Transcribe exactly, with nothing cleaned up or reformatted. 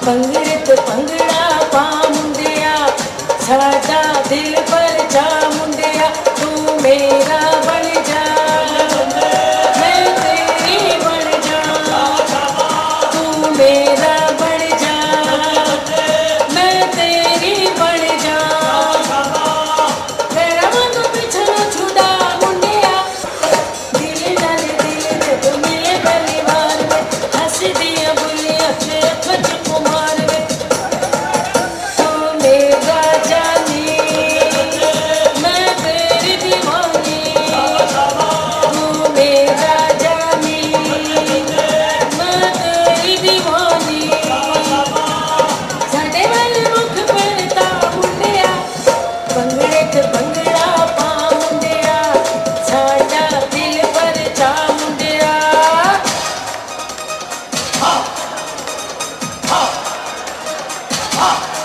भंगड़े ते भंगड़ा पा मुंडिया, साडा दिल पर जा मुंडिया, तू मेरा बन जा, मैं तेरी बन जा, तू मेरा बन जा, मैं तेरी बन जा, तेरा मन पीछे न छुड़ा मुंडिया, दिल नाल दिल जब मिले पहली बार में, हंस दिया बुलिया से अखच कुमार में, तू मेरा जानी, मैं तेरी दीवानी, तू मेरा जानी, मैं तेरी दीवानी, साडे वाले मुख पड़ता मुंडिया, भंगड़े ते भंगड़ा पा मुंडिया, साडा दिल पर जा मुंडिया। हा हा हा